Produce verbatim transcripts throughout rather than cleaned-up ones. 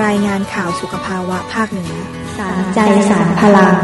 รายงานข่าวสุขภาวะภาคเหนือสารใจสารพลัง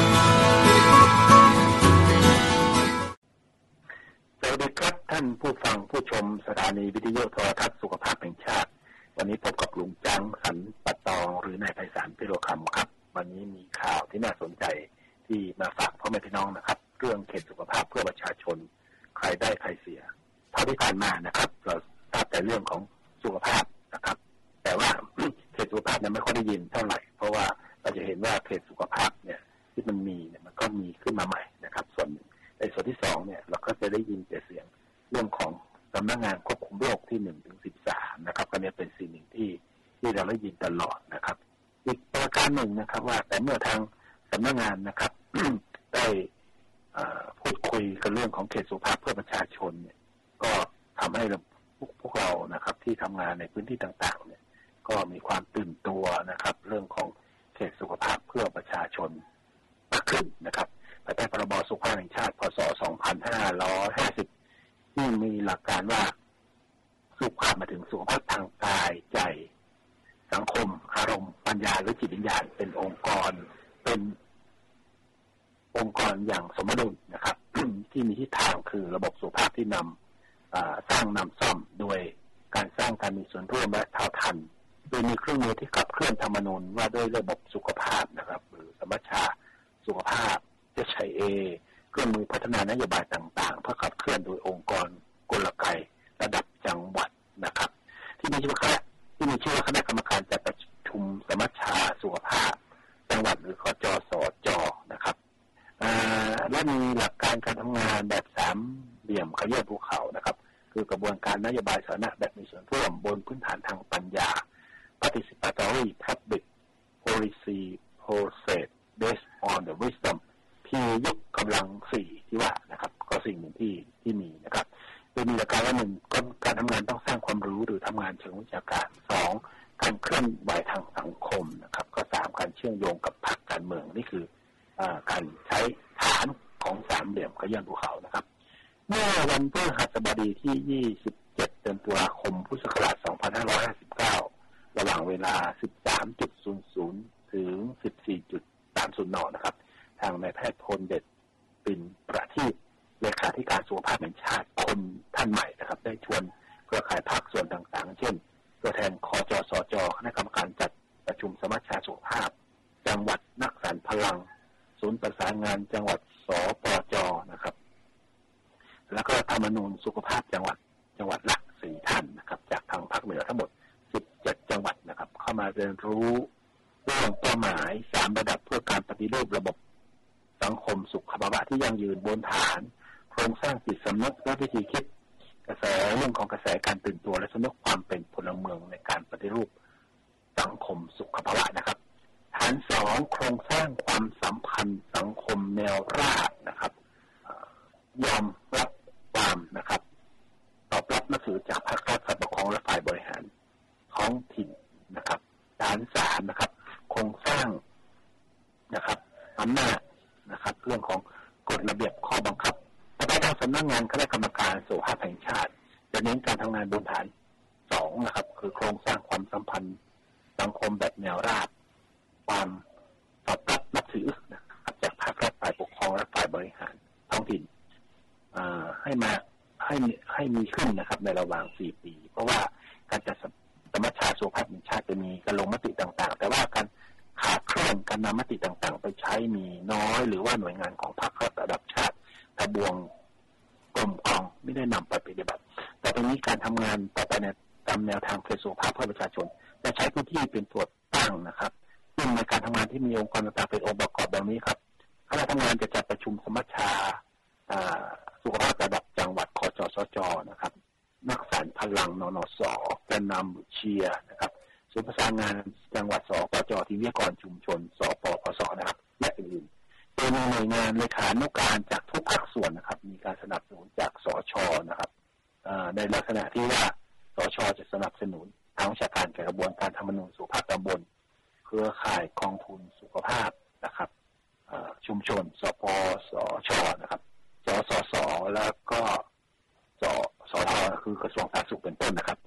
สวัสดีครับท่านผู้ฟังผู้ชมสถานีวิทยุโทรทัศน์สุขภาพแห่งชาติวันนี้พบกับลุงจังสันปัตตองหรือนายไพศาลพิโรคำครับวันนี้มีข่าวที่น่าสนใจที่มาฝากพ่อแม่พี่น้องนะครับเรื่องเขตสุขภาพเพื่อประชาชนใครได้ใครเสียเท่าที่ผ่านมานะครับเราทราบแต่เรื่องของสุขภาพนะครับแต่ว่าเขตสุขภาพเนี่ยไม่ค่อยได้ยินเท่าไหร่เพราะว่าเราจะเห็นว่าเขตสุขภาพเนี่ยที่มันมีเนี่ยมันก็มีขึ้นมาใหม่นะครับส่วนในส่วนที่สองเนี่ยเราก็จะได้ยินแต่เสียงเรื่องของสำนักงานควบคุมโรคที่หนึ่งถึงสิบสามนะครับก็เนี่ยเป็นสิ่งหนึ่งที่ที่เราได้ยินตลอดนะครับอีกประการหนึ่งนะครับว่าแต่เมื่อทางสำนักงานนะครับ ได้พูดคุยกันเรื่องของเขตสุขภาพเพื่อประชาชนเนี่ยก็ทำให้พวกเรานะครับที่ทำงานในพื้นที่ต่างๆเนี่ยก็มีความตื่นตัวนะครับเรื่องของเขตสุขภาพเพื่อประชาชนมากขึ้นนะครับภายใต้พรบสุขภาพแห่งชาติพ.ศ. สองพันห้าร้อยห้าสิบที่มีหลักการว่าสุขภาพมาถึงสุขภาพทางกายใจสังคมอารมณ์ปัญญาหรือจิตวิญญาณเป็นองค์กรเป็นองค์กรอย่างสมดุลนะครับ ที่มีทิศทางคือระบบสุขภาพที่นำสร้างนำซ่อมโดยการสร้างการมีส่วนร่วมและเท่าทันโดยมีเครื่องมือที่ขับเคลื่อนธรรมนูญว่าด้วยระบบสุขภาพนะครับหรือสมัชชาสุขภาพจะใช้เอเครื่องมือพัฒนานโยบายต่างๆเพื่อขับเคลื่อนโดยองค์กรกลไกระดับจังหวัดนะครับที่มีชื่อว่าที่มีชื่อว่าคณะกรรมการจัดประชุมสมัชชาสุขภาพจังหวัดหรือคจสจนะครับและมีหลักการการทำงานแบบสามเหลี่ยมขยื่นภูเขานะครับคือกระบวนการนโยบายสาธารณะแบบมีส่วนร่วมบนพื้นฐานทางปัญญา participatory public policy process based on the wisdom ที่ยกกำลังสี่ที่ว่านะครับก็สิ่งหนึ่งที่ที่มีนะครับโดยมีหลักการว่าหนึ่งการทำงานต้องสร้างความรู้หรือทำงานเชิงวิชาการสองการเคลื่อนไหวทางสังคมนะครับก็สามการเชื่อมโยงกับพรรคการเมืองนี่คือการใช้ฐานของสามเหลี่ยมขยื่นภูเขานะครับเมื่อวันพฤหัสบดีที่ยี่สิบเจ็ดเดือนตุลาคมพุทธศักราชสองพันห้าร้อยห้าสิบเก้าระหว่างเวลา สิบสามนาฬิกา ถึง สิบสี่นาฬิกา สามสิบ นนะครับทางนายแพทย์พลเดชปิ่นประทีปเลขาธิการสุขภาพแห่งชาติคนท่านใหม่นะครับได้ชวนเครือข่ายภาคส่วนต่างๆเช่นตัวแทนคจสจคณะกรรมการจัดประชุมสมัชชาสุขภาพจังหวัดนักสรรพลังศูนย์ประสานงานจังหวัดสปจนะครับแล้วก็ธรรมนูญสุขภาพจังหวัดจังหวัดละสี่ท่านนะครับจากทางภาคเหนือทั้งหมดสิบเจ็ดจังหวัดนะครับเข้ามาเรียนรู้เรื่องเป้าหมายสามระดับเพื่อการปฏิรูประบบสังคมสุขภาวะที่ยั่งยืนบนฐานโครงสร้างจิตสำนึกและวิธีคิดกระแสเรื่องของกระแสการตื่นตัวและสำนึกความเป็นพลเมืองในการปฏิรูปสังคมสุขภาวะนะครับฐานสองโครงสร้างความสัมพันธ์สังคมแนวราบนะครับยอมรับความนะครับตอบรับนับถือจากภาครัฐฝ่ายปกครองและฝ่ายบริหารท้องถิ่นนะครับฐานสามนะครับโครงสร้างนะครับอำนาจนะครับเรื่องของกฎระเบียบข้อบังคับแต่ทางสำนักงานคณะกรรมการสุขภาพแห่งชาติจะเน้นการทำงานบนฐานสองนะครับคือโครงสร้างความสัมพันธ์สังคมแบบแนวราบความตอบรับนับถือนะครับจากภาครัฐฝ่ายปกครองและฝ่ายบริหารท้องถิ่นให้มาให้ให้มีขึ้นนะครับในระหว่างสี่ปีเพราะว่าการจัดสมัชชาสุขภาพแห่งชาติจะมีการลงมติต่างๆแต่ว่าการขาดเคลื่อนการนำมติต่างๆไปใช้มีน้อยหรือว่าหน่วยงานของภาครัฐระดับชาติทบวงกลมกองไม่ได้นำไปปฏิบัติแต่ตรงนี้การทำงานต่อไปในตามแนวทางเพื่อสุขภาพเพื่อประชาชนจะใช้พื้นที่เป็นตัวตั้งนะครับซึ่งในการทำงานที่มีองค์กรต่างๆเป็นองค์ประกอบแบบนี้ครับคณะทำงานจะจัดประชุมสมัชชาสุขภาพระดับจังหวัดคจสจนะครับนักสรรพลังนนสแกนนำเชียร์นะครับศูนย์ประสานงานจังหวัดสปจที่วิทยากรชุมชนสปปสนะครับและอื่นๆโดยมีหน่วยงานเลขานุการจากทุกภาคส่วนนะครับมีการสนับสนุนจากสชนะครับในลักษณะที่ว่าสชจะสนับสนุนทางวิชาการแก่กระบวนการธรรมนูญสุขภาพตำบลเครือข่ายกองทุนสุขภาพนะครับชุมชนสปสชนะครับสสสแล้วก็สสทคือกระทรวงสาธารณสุขเป็นต้นนะครับ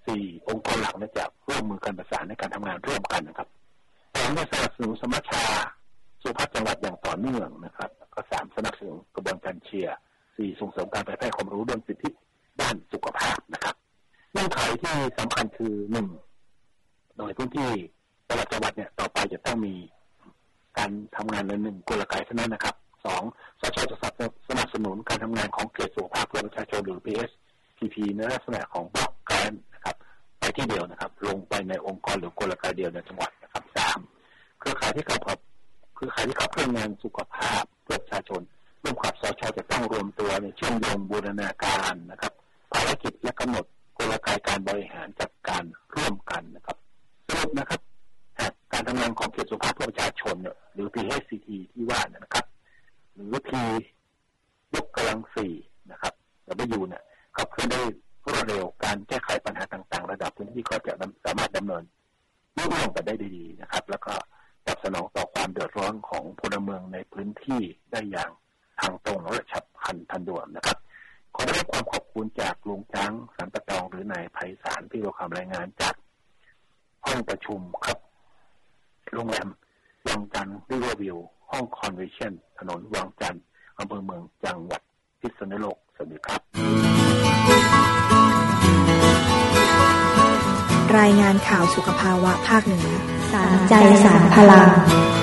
สี่องค์กรหลักเนี่ยจะร่วมมือกันประสานในการทำงานร่วมกันนะครับสองสนับสนุนสมัชชาสุขภาพจังหวัดอย่างต่อเนื่องนะครับก็สามสนับสนุนกระบวนการเชียร์สี่ส่งเสริมการเผยแพร่ความรู้เรื่องสิทธิด้านสุขภาพนะครับเงื่อนไขที่สำคัญคือหนึ่งโดยพื้นที่แต่ละจังหวัดเนี่ยต่อไปจะต้องมีการทำงานในหนึ่งกลไกเท่านั้นนะครับสองสชจะสนับสนุนการทำงานของเขตสุขภาพเพื่อประชาชนหรือ พี เอส พี พี ในลักษณะของบล็อกแกรนนะครับไปที่เดียวนะครับลงไปในองค์กรหรือกลไกเดียวในจังหวัดนะครับสามเครือข่ายที่ขับกับเครือข่ายที่ขับเคลื่อนงานสุขภาพเพื่อประชาชนร่วมกับสชจะต้องรวมตัวในเชื่อมโยงบูรณาการนะครับภารกิจและกำหนดกลไกการบริหารจัดการร่วมกันนะครับสรุปนะครับการทำงานของเขตสุขภาพเพื่อประชาชนเนี่ยหรือ พี เอช ซี ที ที่ว่านะครับหรือ P ยกกำลังสี่นะครับ W เนี่ยขับเคลื่อนได้รวดเร็วการแก้ไขปัญหาต่างๆระดับพื้นที่ก็จะสามารถดำเนินรุ่งเรืองไปได้ดีๆนะครับแล้วก็ตอบสนองต่อความเดือดร้อนของพลเมืองในพื้นที่ได้อย่างทางตรงและฉับพลันทันด่วนนะครับขอได้รับความขอบคุณจากลุงจ้างสันปะตองหรือนายไพศาลที่เราคำรายงานจากห้องประชุมครับโรงแรมวังจันทร์ริเวอร์วิวห้องคอนเวนชั่นถนนวังจันทร์อำเภอเมืองจังหวัดพิษณุโลกสวัสดีครับรายงานข่าวสุขภาวะภาคเหนือสารใจสารพลัง